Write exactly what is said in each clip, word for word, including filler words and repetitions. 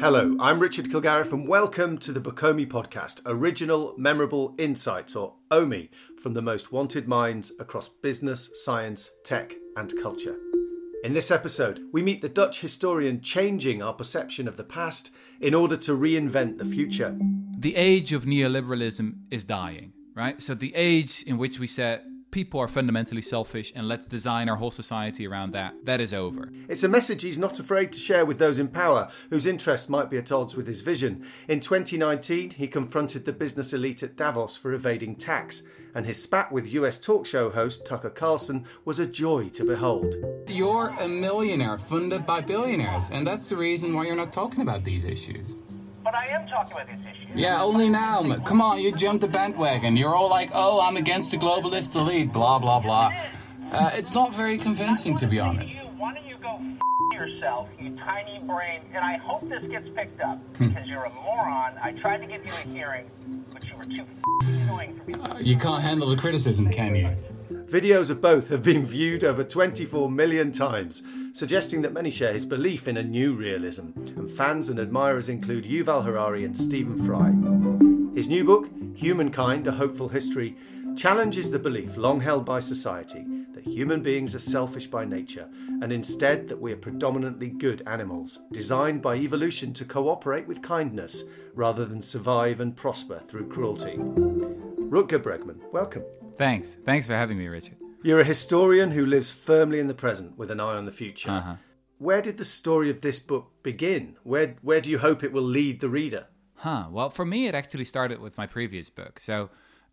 Hello, I'm Richard Kilgarriff and welcome to the Bokomi Podcast, Original Memorable Insights, or O M I, from the most wanted minds across business, science, tech and culture. In this episode, we meet the Dutch historian changing our perception of the past in order to reinvent the future. The age of neoliberalism is dying, right? So the age in which we said people are fundamentally selfish and let's design our whole society around that, that is over. It's a message he's not afraid to share with those in power whose interests might be at odds with his vision. In twenty nineteen, he confronted the business elite at Davos for evading tax, and his spat with U S talk show host Tucker Carlson was a joy to behold. You're a millionaire funded by billionaires, and that's the reason why you're not talking about these issues. But I am talking about these issues. Yeah, only now. Come on, you jumped the bandwagon. You're all like, oh, I'm against the globalist elite, blah, blah, blah. Uh, it's not very convincing, to be honest. Why don't you go f*** yourself, you tiny brain, and I hope this gets picked up, because you're a moron. I tried to give you a hearing, but you were too f*** annoying for me. Uh, you can't handle the criticism, can you? Videos of both have been viewed over twenty-four million times, suggesting that many share his belief in a new realism, and fans and admirers include Yuval Harari and Stephen Fry. His new book, Humankind, A Hopeful History, challenges the belief long held by society that human beings are selfish by nature, and instead that we are predominantly good animals, designed by evolution to cooperate with kindness, rather than survive and prosper through cruelty. Rutger Bregman, welcome. Thanks. Thanks for having me, Richard. You're a historian who lives firmly in the present with an eye on the future. Uh-huh. Where did the story of this book begin? Where where do you hope it will lead the reader? Huh. Well, for me, it actually started with my previous book. So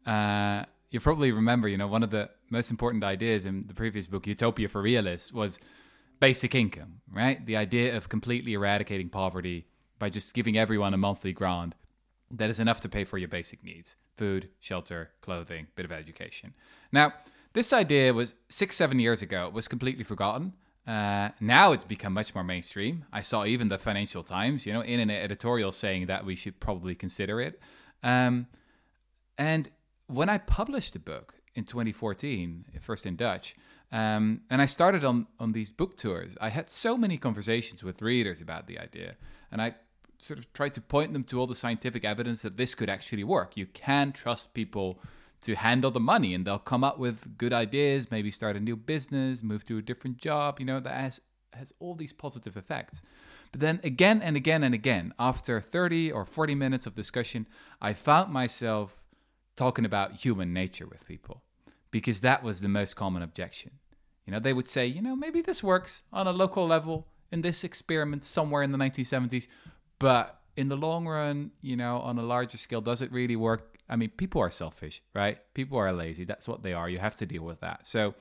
uh, you probably remember, you know, one of the most important ideas in the previous book, Utopia for Realists, was basic income, right? The idea of completely eradicating poverty by just giving everyone a monthly grant that is enough to pay for your basic needs: food, shelter, clothing, bit of education. Now, this idea was six, seven years ago. It was completely forgotten. Uh, now it's become much more mainstream. I saw even the Financial Times, you know, in an editorial saying that we should probably consider it. Um, and when I published the book in twenty fourteen, first in Dutch, um, and I started on, on these book tours, I had so many conversations with readers about the idea. And I sort of tried to point them to all the scientific evidence that this could actually work. You can trust people to handle the money, and they'll come up with good ideas, maybe start a new business, move to a different job, you know, that has, has all these positive effects. But then again and again and again, after thirty or forty minutes of discussion, I found myself talking about human nature with people, because that was the most common objection. You know, they would say, you know, maybe this works on a local level in this experiment somewhere in the nineteen seventies, but in the long run, you know, on a larger scale, does it really work? I mean, people are selfish, right? People are lazy. That's what they are. You have to deal with that. So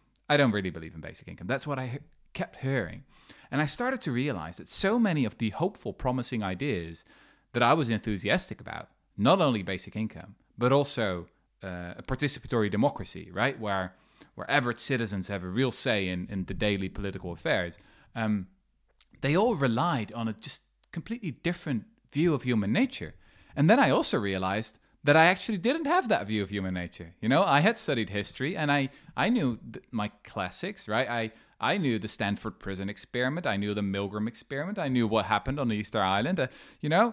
I don't really believe in basic income. That's what I he- kept hearing. And I started to realize that so many of the hopeful, promising ideas that I was enthusiastic about, not only basic income, but also uh, a participatory democracy, right? Where where average citizens have a real say in, in the daily political affairs. Um, they all relied on a just completely different view of human nature. And then I also realized that I actually didn't have that view of human nature. You know, I had studied history, and I, I knew th- my classics, right? I, I knew the Stanford Prison Experiment. I knew the Milgram Experiment. I knew what happened on Easter Island. Uh, you know,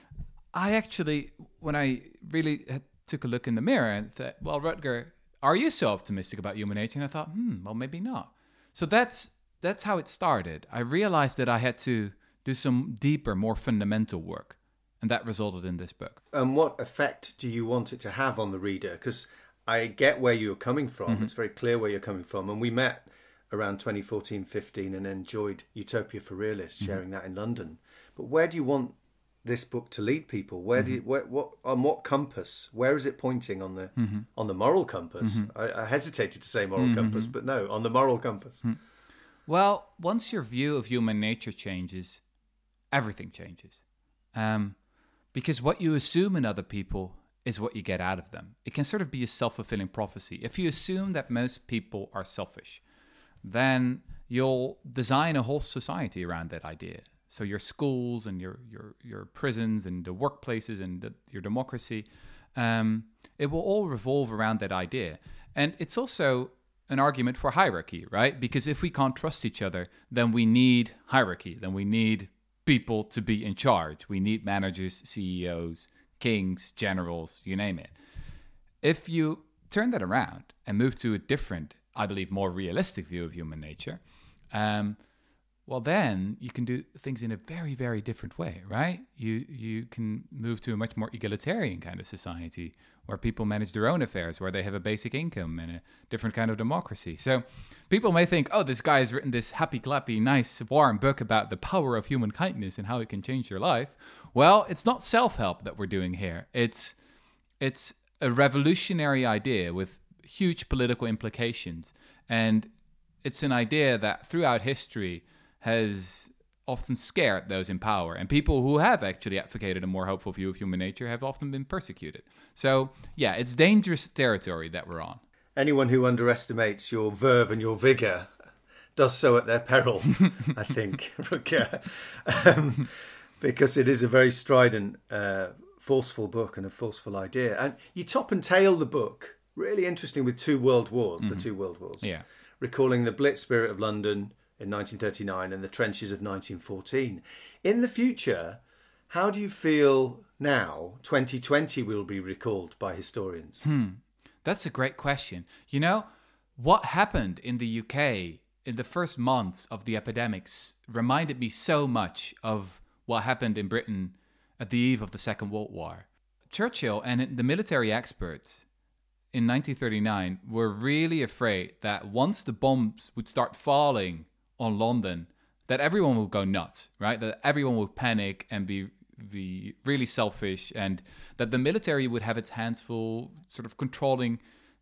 I actually, when I really had, took a look in the mirror and thought, well, Rutger, are you so optimistic about human nature? And I thought, hmm, well, maybe not. So that's that's how it started. I realized that I had to do some deeper, more fundamental work. And that resulted in this book. And what effect do you want it to have on the reader? Because I get where you're coming from. Mm-hmm. It's very clear where you're coming from. And we met around twenty fourteen fifteen and enjoyed Utopia for Realists, mm-hmm. sharing that in London. But where do you want this book to lead people? Where mm-hmm. do you, where, what on what compass? Where is it pointing on the mm-hmm. on the moral compass? Mm-hmm. I, I hesitated to say moral mm-hmm. compass, but no, on the moral compass. Mm-hmm. Well, once your view of human nature changes, everything changes. Um, Because what you assume in other people is what you get out of them. It can sort of be a self-fulfilling prophecy. If you assume that most people are selfish, then you'll design a whole society around that idea. So your schools and your your, your prisons and the workplaces and the, your democracy, um, it will all revolve around that idea. And it's also an argument for hierarchy, right? Because if we can't trust each other, then we need hierarchy. Then we need people to be in charge. We need managers, C E Os, kings, generals, you name it. If you turn that around and move to a different, I believe, more realistic view of human nature, um, well, then you can do things in a very, very different way, right? You you can move to a much more egalitarian kind of society where people manage their own affairs, where they have a basic income and a different kind of democracy. So people may think, oh, this guy has written this happy-clappy, nice, warm book about the power of human kindness and how it can change your life. Well, it's not self-help that we're doing here. It's it's a revolutionary idea with huge political implications. And it's an idea that throughout history has often scared those in power. And people who have actually advocated a more hopeful view of human nature have often been persecuted. So, yeah, it's dangerous territory that we're on. Anyone who underestimates your verve and your vigour does so at their peril, I think, Rutger. Um, because it is a very strident, uh, forceful book and a forceful idea. And you top and tail the book, really interesting, with two world wars, mm-hmm. the two world wars. Yeah. Recalling the Blitz spirit of London in nineteen thirty-nine and the trenches of nineteen fourteen. In the future, how do you feel now, twenty twenty, will be recalled by historians? Hmm. That's a great question. You know, what happened in the U K in the first months of the epidemics reminded me so much of what happened in Britain at the eve of the Second World War. Churchill and the military experts in nineteen thirty-nine were really afraid that once the bombs would start falling on London, that everyone would go nuts, right? That everyone would panic and be be really selfish, and that the military would have its hands full sort of controlling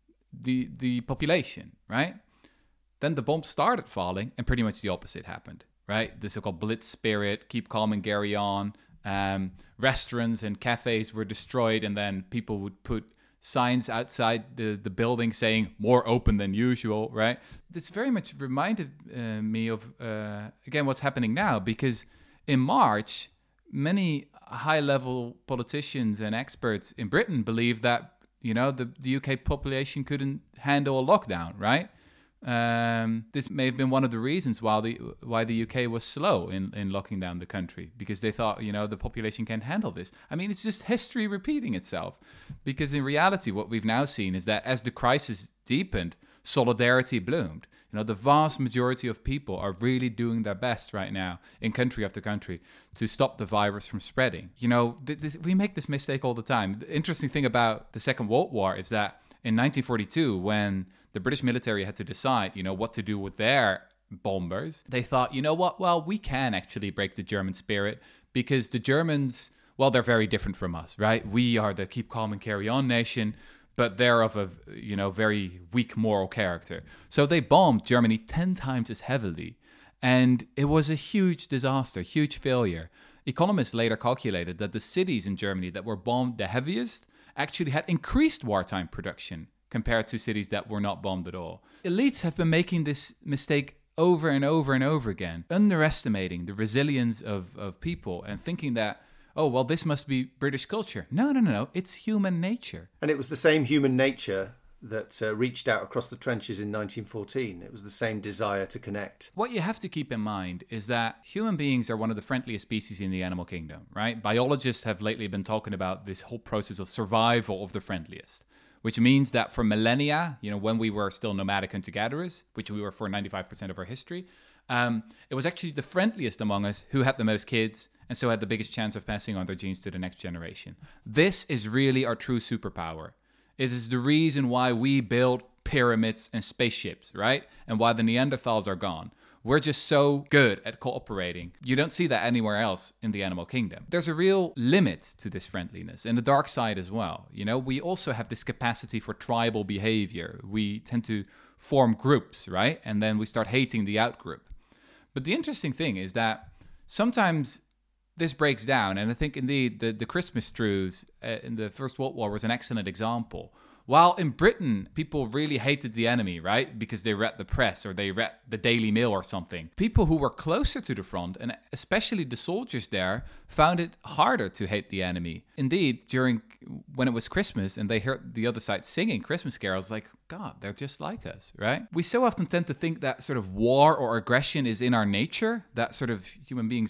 the the population, right? Then the bombs started falling and pretty much the opposite happened, right? The so-called Blitz spirit, keep calm and carry on. Um, restaurants and cafes were destroyed, and then people would put signs outside the, the building saying more open than usual, right? This very much reminded uh, me of, uh, again, what's happening now, because in March, many high-level politicians and experts in Britain believed that, you know, the, the U K population couldn't handle a lockdown, right? Um, this may have been one of the reasons why the why the U K was slow in, in locking down the country, because they thought, you know, the population can't handle this. I mean, it's just history repeating itself, because in reality, what we've now seen is that as the crisis deepened, solidarity bloomed. You know, the vast majority of people are really doing their best right now in country after country to stop the virus from spreading. You know, th- th- we make this mistake all the time. The interesting thing about the Second World War is that in nineteen forty-two, when the British military had to decide, you know, what to do with their bombers, they thought, you know what, well, we can actually break the German spirit, because the Germans, well, they're very different from us, right? We are the keep calm and carry on nation, but they're of a, you know, very weak moral character. So they bombed Germany ten times as heavily, and it was a huge disaster, huge failure. Economists later calculated that the cities in Germany that were bombed the heaviest actually had increased wartime production compared to cities that were not bombed at all. Elites have been making this mistake over and over and over again, underestimating the resilience of, of people and thinking that, oh, well, this must be British culture. No, no, no, no. It's human nature. And it was the same human nature that uh, reached out across the trenches in nineteen fourteen. It was the same desire to connect. What you have to keep in mind is that human beings are one of the friendliest species in the animal kingdom, right? Biologists have lately been talking about this whole process of survival of the friendliest, which means that for millennia, you know, when we were still nomadic hunter-gatherers, which we were for ninety-five percent of our history, um, it was actually the friendliest among us who had the most kids and so had the biggest chance of passing on their genes to the next generation. This is really our true superpower. It is the reason why we build pyramids and spaceships, right? And why the Neanderthals are gone. We're just so good at cooperating. You don't see that anywhere else in the animal kingdom. There's a real limit to this friendliness, and the dark side as well. You know, we also have this capacity for tribal behavior. We tend to form groups, right? And then we start hating the out-group. But the interesting thing is that sometimes this breaks down, and I think indeed the, the Christmas truce uh, in the First World War was an excellent example. While in Britain, people really hated the enemy, right? Because they read the press or they read the Daily Mail or something. People who were closer to the front, and especially the soldiers there, found it harder to hate the enemy. Indeed, during when it was Christmas and they heard the other side singing Christmas carols, like, God, they're just like us, right? We so often tend to think that sort of war or aggression is in our nature, that sort of human beings are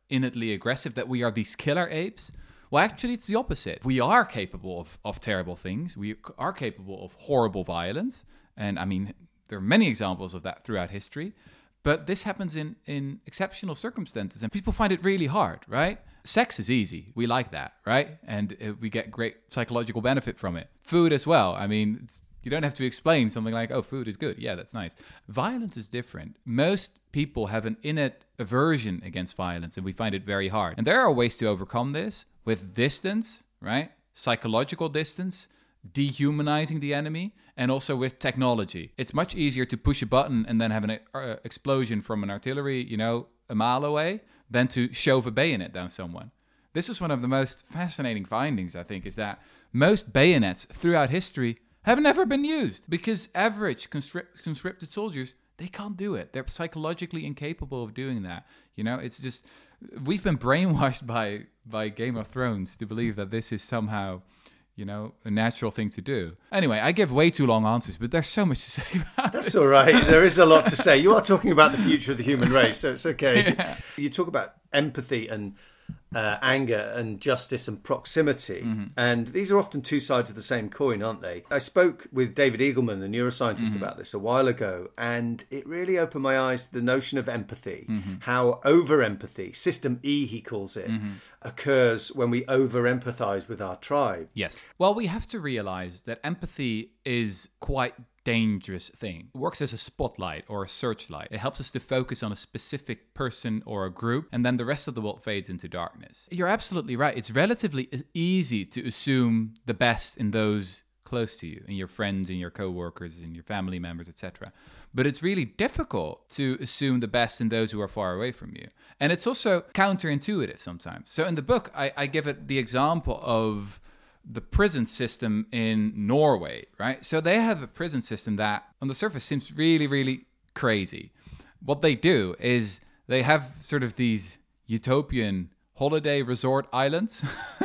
innately aggressive, that we are these killer apes. Well, actually, it's the opposite. We are capable of, of terrible things. We are capable of horrible violence. And I mean, there are many examples of that throughout history. But this happens in, in exceptional circumstances, and people find it really hard, right? Sex is easy. We like that, right? And uh, we get great psychological benefit from it. Food as well. I mean, it's, you don't have to explain something like, oh, food is good. Yeah, that's nice. Violence is different. Most people have an innate aversion against violence, and we find it very hard. And there are ways to overcome this with distance, right? Psychological distance, dehumanizing the enemy, and also with technology. It's much easier to push a button and then have an uh, explosion from an artillery, you know, a mile away, than to shove a bayonet down someone. This is one of the most fascinating findings, I think, is that most bayonets throughout history have never been used because average conscript- conscripted soldiers, they can't do it. They're psychologically incapable of doing that. You know, it's just, we've been brainwashed by by Game of Thrones to believe that this is somehow, you know, a natural thing to do. Anyway, I give way too long answers, but there's so much to say about That's this. all right. There is a lot to say. You are talking about the future of the human race, so it's okay. Yeah. You talk about empathy and uh, anger and justice and proximity, mm-hmm. and these are often two sides of the same coin, aren't they? I spoke with David Eagleman, the neuroscientist, mm-hmm. about this a while ago, and it really opened my eyes to the notion of empathy, mm-hmm. how over-empathy, System E he calls it, mm-hmm. occurs when we over-empathize with our tribe. Yes. Well, we have to realize that empathy is quite dangerous thing. It works as a spotlight or a searchlight. It helps us to focus on a specific person or a group, and then the rest of the world fades into darkness. You're absolutely right. It's relatively easy to assume the best in those close to you, in your friends, in your co-workers, in your family members, et cetera. But it's really difficult to assume the best in those who are far away from you. And it's also counterintuitive sometimes. So in the book, I, I give it the example of the prison system in Norway, right? So they have a prison system that on the surface seems really, really crazy. What they do is they have sort of these utopian holiday resort islands,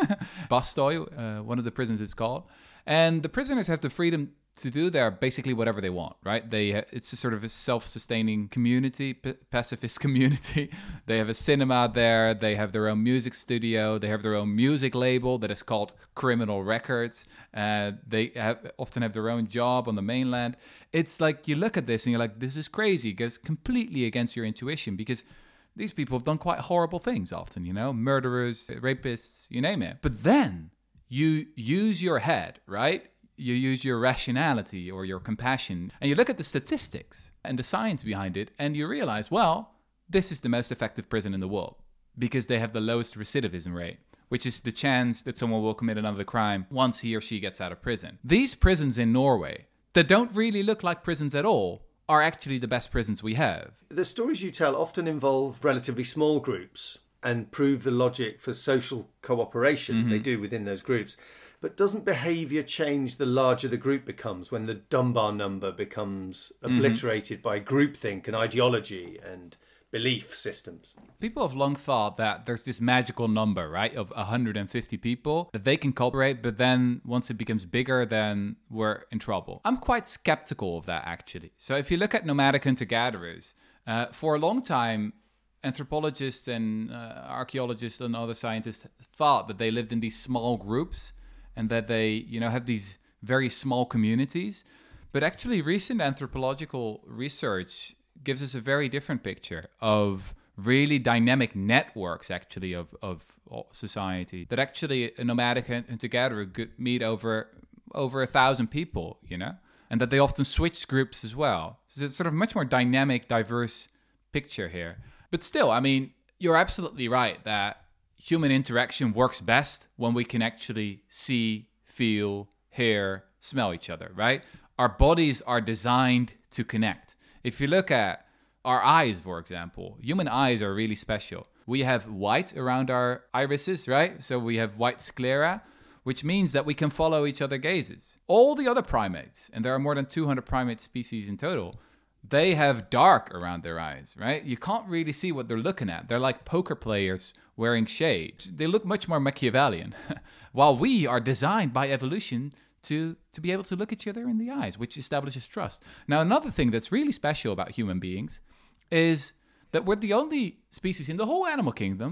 Bastøy, uh, one of the prisons it's called. And the prisoners have the freedom to do there basically whatever they want, right? They it's a sort of a self-sustaining community, p- pacifist community. They have a cinema there. They have their own music studio. They have their own music label that is called Criminal Records. Uh, they have, often have their own job on the mainland. It's like you look at this and you're like, this is crazy. It goes completely against your intuition because these people have done quite horrible things often, you know, murderers, rapists, you name it. But then you use your head, right? You use your rationality or your compassion, and you look at the statistics and the science behind it, and you realize, well, this is the most effective prison in the world because they have the lowest recidivism rate, which is the chance that someone will commit another crime once he or she gets out of prison. These prisons in Norway that don't really look like prisons at all are actually the best prisons we have. The stories you tell often involve relatively small groups and prove the logic for social cooperation mm-hmm. they do within those groups. But doesn't behaviour change the larger the group becomes when the Dunbar number becomes obliterated mm-hmm. by groupthink and ideology and belief systems? People have long thought that there's this magical number, right, of one hundred fifty people that they can cooperate, but then once it becomes bigger, then we're in trouble. I'm quite skeptical of that, actually. So if you look at nomadic hunter-gatherers, uh, for a long time, anthropologists and uh, archaeologists and other scientists thought that they lived in these small groups and that they, you know, have these very small communities. But actually, recent anthropological research gives us a very different picture of really dynamic networks, actually, of, of society. That actually a nomadic hunter-gatherer could meet over over a thousand people, you know, and that they often switch groups as well. So it's sort of a much more dynamic, diverse picture here. But still, I mean, you're absolutely right that human interaction works best when we can actually see, feel, hear, smell each other, right? Our bodies are designed to connect. If you look at our eyes, for example, human eyes are really special. We have white around our irises, right? So we have white sclera, which means that we can follow each other's gazes. All the other primates, and there are more than two hundred primate species in total, they have dark around their eyes, right? You can't really see what they're looking at. They're like poker players wearing shades. They look much more Machiavellian, while we are designed by evolution to, to be able to look each other in the eyes, which establishes trust. Now, another thing that's really special about human beings is that we're the only species in the whole animal kingdom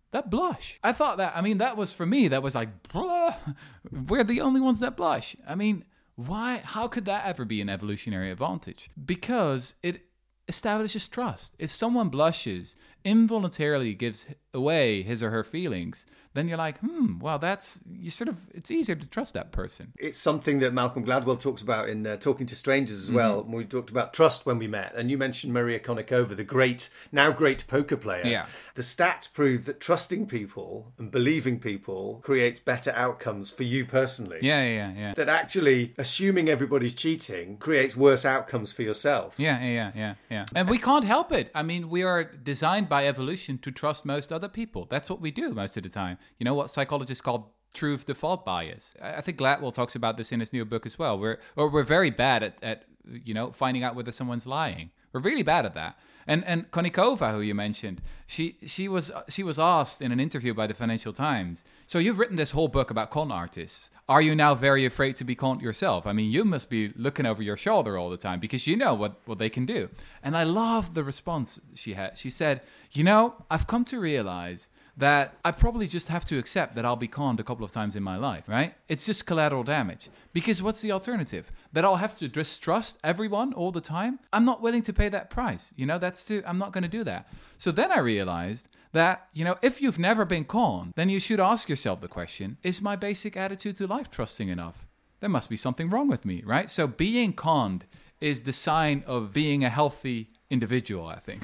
that blush. I thought that, I mean, that was for me, that was like, bruh, we're the only ones that blush. I mean, why, how could that ever be an evolutionary advantage? Because it establishes trust. If someone blushes, involuntarily gives away his or her feelings, then you're like, hmm, well, that's, you sort of, it's easier to trust that person. It's something that Malcolm Gladwell talks about in uh, Talking to Strangers as well. Mm-hmm. We talked about trust when we met, and you mentioned Maria Konnikova, the great, now great poker player. Yeah. The stats prove that trusting people and believing people creates better outcomes for you personally. Yeah, yeah, yeah. That actually assuming everybody's cheating creates worse outcomes for yourself. Yeah, yeah, yeah, yeah. And we can't help it. I mean, we are designed by evolution to trust most other people. That's what we do most of the time. You know what psychologists call truth default bias. I think Gladwell talks about this in his new book as well. We're or we're very bad at, at you know finding out whether someone's lying. We're really bad at that. And and Konnikova, who you mentioned, she she was she was asked in an interview by the Financial Times, so you've written this whole book about con artists. Are you now very afraid to be conned yourself? I mean, you must be looking over your shoulder all the time because you know what, what they can do. And I love the response she had. She said, you know, I've come to realize that I probably just have to accept that I'll be conned a couple of times in my life, right? It's just collateral damage. Because what's the alternative? That I'll have to distrust everyone all the time? I'm not willing to pay that price. You know, that's too, I'm not going to do that. So then I realized that, you know, if you've never been conned, then you should ask yourself the question, is my basic attitude to life trusting enough? There must be something wrong with me, right? So being conned is the sign of being a healthy individual, I think.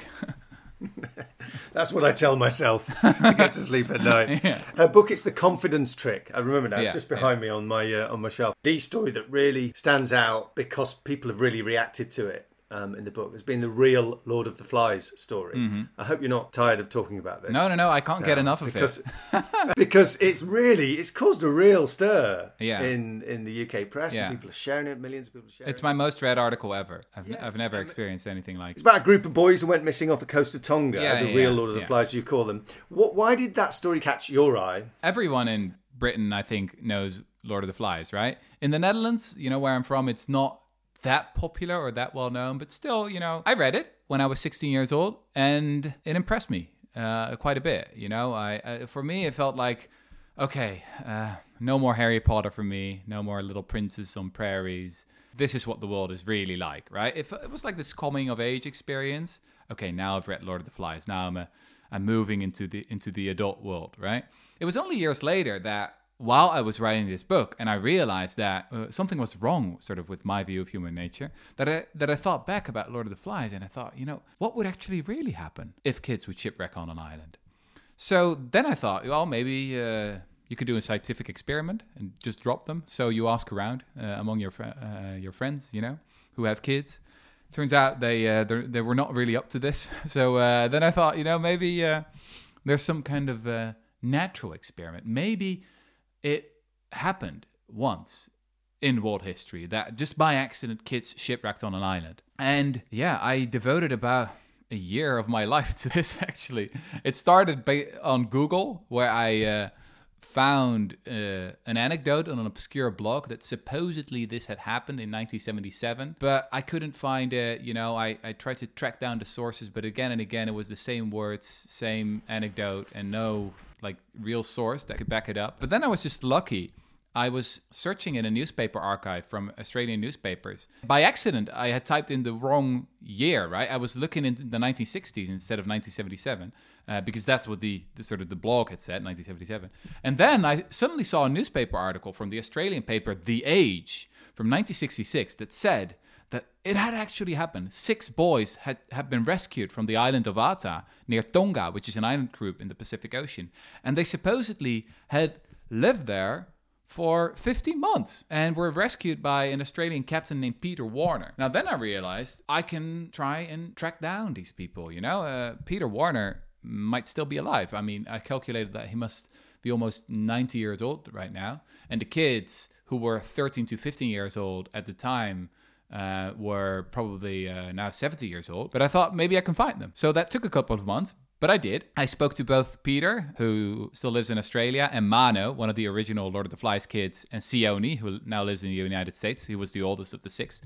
That's what I tell myself to get to sleep at night. Yeah. Her book, it's The Confidence Trick. I remember now, Yeah, it's just behind yeah. me on my uh, on my shelf. The story that really stands out because people have really reacted to it um, in the book has been the real Lord of the Flies story. Mm-hmm. I hope you're not tired of talking about this. No, no, no, I can't get enough of because, it. because it's really, it's caused a real stir Yeah. in, in the U K press. Yeah. And people are sharing it, millions of people are sharing It's it. my most read article ever. I've, Yes. I've never experienced anything like It's it. about a group of boys who went missing off the coast of Tonga, Yeah, the yeah, real yeah, Lord of the yeah. Flies, you call them. What, why did that story catch your eye? Everyone in Britain, I think, knows Lord of the Flies, right? In the Netherlands, you know, where I'm from, it's not that popular or that well known, but still, you know, I read it when I was sixteen years old and it impressed me uh, quite a bit. You know, I, I for me, it felt like, okay, uh, no more Harry Potter for me, no more Little Princes on Prairies. This is what the world is really like, right? It, it was like this coming of age experience. Okay, now I've read Lord of the Flies. Now I'm a, I'm moving into the into the adult world, right? It was only years later that while I was writing this book and I realized that uh, something was wrong sort of with my view of human nature, that I, that I thought back about Lord of the Flies and I thought, you know, what would actually really happen if kids would shipwreck on an island? So then I thought, well, maybe uh, you could do a scientific experiment and just drop them. So you ask around uh, among your fr- uh, your friends, you know, who have kids. Turns out they uh, they were not really up to this. So uh, then I thought, you know, maybe uh, there's some kind of uh, natural experiment. Maybe it happened once in world history that just by accident kids shipwrecked on an island. And yeah, I devoted about a year of my life to this, actually. It started by, on Google, where I uh, found uh, an anecdote on an obscure blog that supposedly this had happened in nineteen seventy-seven, but I couldn't find it. You know, I, I tried to track down the sources, but again and again, it was the same words, same anecdote, and no like real source that could back it up. But then I was just lucky. I was searching in a newspaper archive from Australian newspapers. By accident, I had typed in the wrong year, right? I was looking into the nineteen sixties instead of nineteen seventy-seven, uh, because that's what the, the sort of the blog had said, nineteen seventy-seven. And then I suddenly saw a newspaper article from the Australian paper The Age from nineteen sixty-six that said that it had actually happened. Six boys had, had been rescued from the island of Ata near Tonga, which is an island group in the Pacific Ocean. And they supposedly had lived there for fifteen months and were rescued by an Australian captain named Peter Warner. Now, then I realized I can try and track down these people, you know? Uh, Peter Warner might still be alive. I mean, I calculated that he must be almost ninety years old right now. And the kids who were thirteen to fifteen years old at the time uh, were probably uh, now seventy years old. But I thought maybe I can find them. So that took a couple of months. But I did. I spoke to both Peter, who still lives in Australia, and Mano, one of the original Lord of the Flies kids, and Sione, who now lives in the United States. He was the oldest of the six.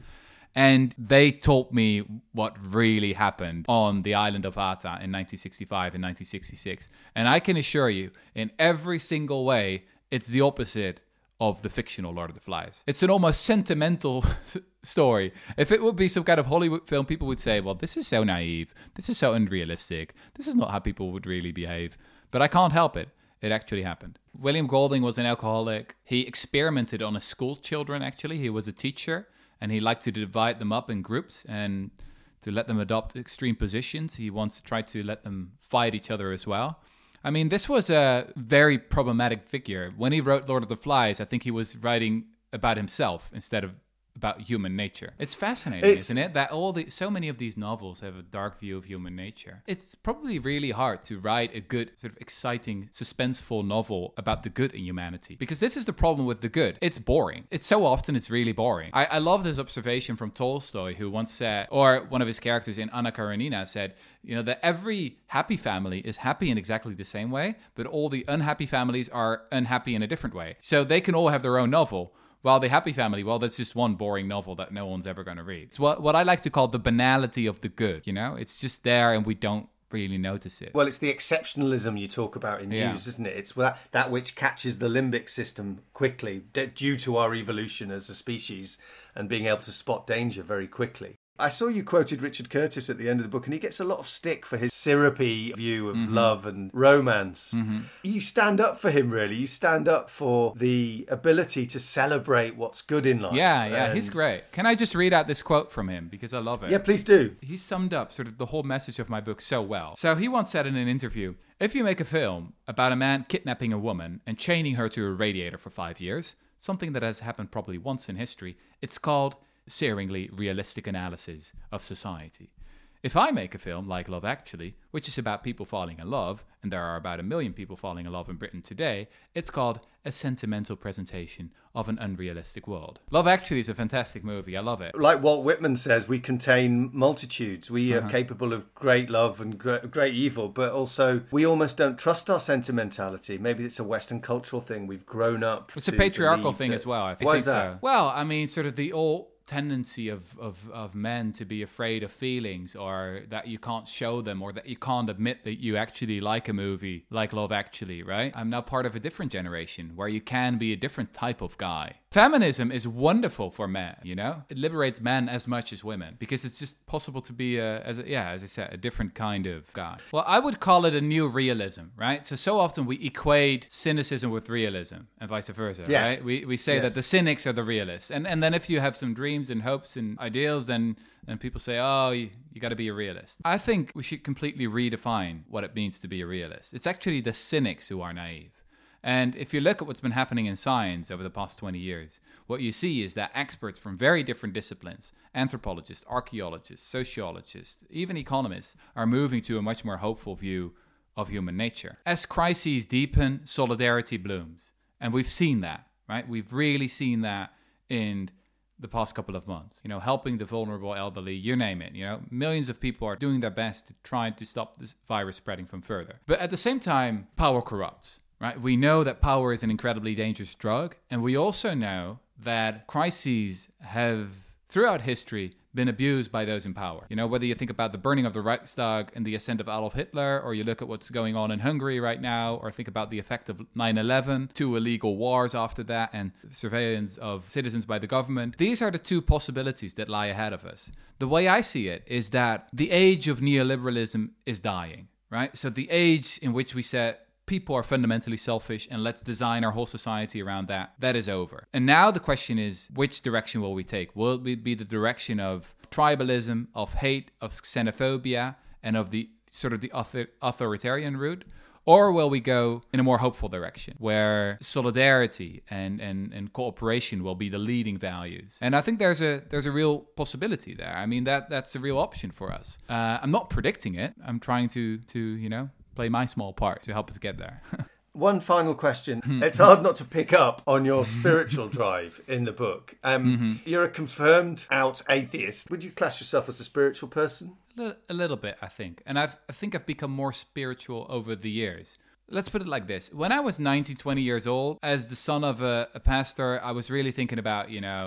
And they told me what really happened on the island of Ata in nineteen sixty-five and nineteen sixty-six. And I can assure you, in every single way, it's the opposite of the fictional Lord of the Flies. It's an almost sentimental story. If it would be some kind of Hollywood film, people would say, well, this is so naive. This is so unrealistic. This is not how people would really behave. But I can't help it. It actually happened. William Golding was an alcoholic. He experimented on his school children, actually. He was a teacher, and he liked to divide them up in groups and to let them adopt extreme positions. He once tried to let them fight each other as well. I mean, this was a very problematic figure. When he wrote Lord of the Flies, I think he was writing about himself instead of about human nature. It's fascinating, it's, isn't it? That all the so many of these novels have a dark view of human nature. It's probably really hard to write a good, sort of exciting, suspenseful novel about the good in humanity. Because this is the problem with the good. It's boring. It's so often it's really boring. I, I love this observation from Tolstoy, who once said, or one of his characters in Anna Karenina said, you know, that every happy family is happy in exactly the same way, but all the unhappy families are unhappy in a different way. So they can all have their own novel. While the happy family, well, that's just one boring novel that no one's ever going to read. It's what, what I like to call the banality of the good, you know? It's just there and we don't really notice it. Well, it's the exceptionalism you talk about in news, yeah. isn't it? It's that, that which catches the limbic system quickly due to our evolution as a species and being able to spot danger very quickly. I saw you quoted Richard Curtis at the end of the book, and he gets a lot of stick for his syrupy view of mm-hmm. love and romance. Mm-hmm. You stand up for him, really. You stand up for the ability to celebrate what's good in life. Yeah, yeah, and... he's great. Can I just read out this quote from him, because I love it? Yeah, please do. He summed up sort of the whole message of my book so well. So he once said in an interview, if you make a film about a man kidnapping a woman and chaining her to a radiator for five years, something that has happened probably once in history, it's called searingly realistic analysis of society. If I make a film like Love Actually, which is about people falling in love, and there are about a million people falling in love in Britain today, it's called a sentimental presentation of an unrealistic world. Love Actually is a fantastic movie. I love it. Like Walt Whitman says, we contain multitudes. We uh-huh. are capable of great love and great, great evil, but also we almost don't trust our sentimentality. Maybe it's a Western cultural thing. We've grown up. It's a patriarchal thing that... as well. I think, Why I is think that? so. Well, I mean, sort of the old tendency of, of, of men to be afraid of feelings, or that you can't show them, or that you can't admit that you actually like a movie like Love Actually, right? I'm now part of a different generation where you can be a different type of guy. Feminism is wonderful for men, you know? It liberates men as much as women, because it's just possible to be, a, as a, yeah, as I said, a different kind of guy. Well, I would call it a new realism, right? So, so often we equate cynicism with realism and vice versa, yes. right? We we say yes. that the cynics are the realists. And and then if you have some dreams and hopes and ideals, then, then people say, oh, you, you got to be a realist. I think we should completely redefine what it means to be a realist. It's actually the cynics who are naive. And if you look at what's been happening in science over the past twenty years, what you see is that experts from very different disciplines, anthropologists, archaeologists, sociologists, even economists, are moving to a much more hopeful view of human nature. As crises deepen, solidarity blooms. And we've seen that, right? We've really seen that in the past couple of months, you know, helping the vulnerable elderly, you name it, you know, millions of people are doing their best to try to stop this virus spreading from further. But at the same time, power corrupts. Right? We know that power is an incredibly dangerous drug, and we also know that crises have, throughout history, been abused by those in power. You know, whether you think about the burning of the Reichstag and the ascent of Adolf Hitler, or you look at what's going on in Hungary right now, or think about the effect of nine eleven, two illegal wars after that, and surveillance of citizens by the government. These are the two possibilities that lie ahead of us. The way I see it is that the age of neoliberalism is dying, right? So the age in which we said, people are fundamentally selfish and let's design our whole society around that, that is over. And now the question is, which direction will we take? Will it be the direction of tribalism, of hate, of xenophobia, and of the sort of the author- authoritarian route? Or will we go in a more hopeful direction where solidarity and, and, and cooperation will be the leading values? And I think there's a there's a real possibility there. I mean, that that's a real option for us. Uh, I'm not predicting it. I'm trying to to, you know, play my small part to help us get there. One final question. It's hard not to pick up on your spiritual drive in the book. Um, mm-hmm. You're a confirmed out atheist. Would you class yourself as a spiritual person? A little bit, I think. And I've, I think I've become more spiritual over the years. Let's put it like this. When I was nineteen, twenty years old, as the son of a, a pastor, I was really thinking about, you know,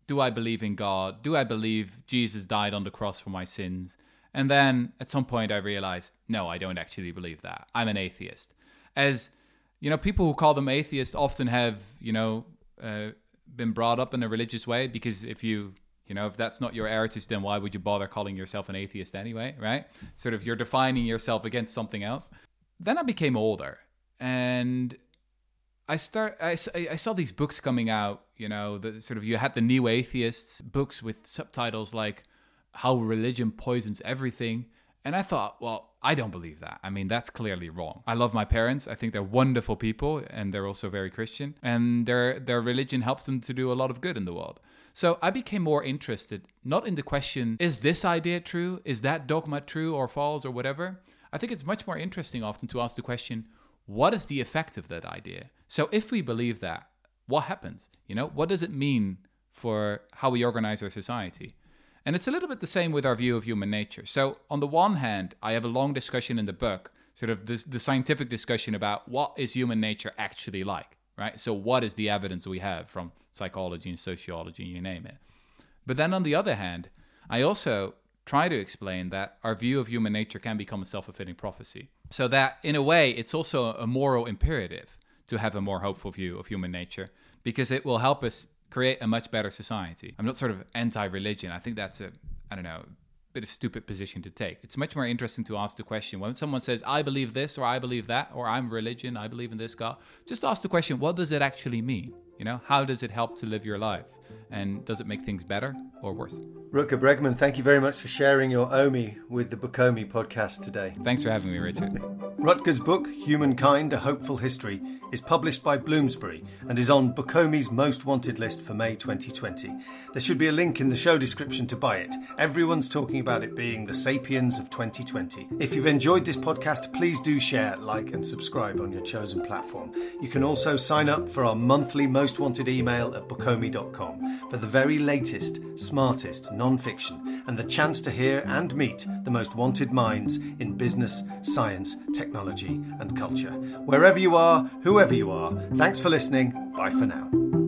do I believe in God? Do I believe Jesus died on the cross for my sins? And then at some point I realized, no, I don't actually believe that. I'm an atheist. As, you know, people who call them atheists often have, you know, uh, been brought up in a religious way, because if you, you know, if that's not your heritage, then why would you bother calling yourself an atheist anyway, right? Sort of you're defining yourself against something else. Then I became older and I start. I, I saw these books coming out, you know, the sort of, you had the New Atheists books with subtitles like How Religion Poisons Everything. And I thought, well, I don't believe that. I mean, that's clearly wrong. I love my parents. I think they're wonderful people, and they're also very Christian. And their their religion helps them to do a lot of good in the world. So I became more interested, not in the question, is this idea true? Is that dogma true or false or whatever? I think it's much more interesting often to ask the question, what is the effect of that idea? So if we believe that, what happens? You know, what does it mean for how we organize our society? And it's a little bit the same with our view of human nature. So on the one hand, I have a long discussion in the book, sort of this, the scientific discussion about what is human nature actually like, right? So what is the evidence we have from psychology and sociology, you name it. But then on the other hand, I also try to explain that our view of human nature can become a self-fulfilling prophecy. So that in a way, it's also a moral imperative to have a more hopeful view of human nature, because it will help us create a much better society. I'm not sort of anti-religion. I think that's a, I don't know, bit of stupid position to take. It's much more interesting to ask the question, when someone says, I believe this, or I believe that, or I'm religion, I believe in this God, just ask the question, what does it actually mean? You know, how does it help to live your life? And does it make things better or worse? Rutger Bregman, thank you very much for sharing your Omi with the Bookomi podcast today. Thanks for having me, Richard. Rutger's book, Humankind, A Hopeful History, is published by Bloomsbury and is on Bookomi's most wanted list for May twenty twenty. There should be a link in the show description to buy it. Everyone's talking about it being the Sapiens of twenty twenty. If you've enjoyed this podcast, please do share, like and subscribe on your chosen platform. You can also sign up for our monthly most wanted email at bookomi dot com for the very latest, smartest non-fiction and the chance to hear and meet the most wanted minds in business, science, technology and culture. Wherever you are, whoever you are, thanks for listening. Bye for now.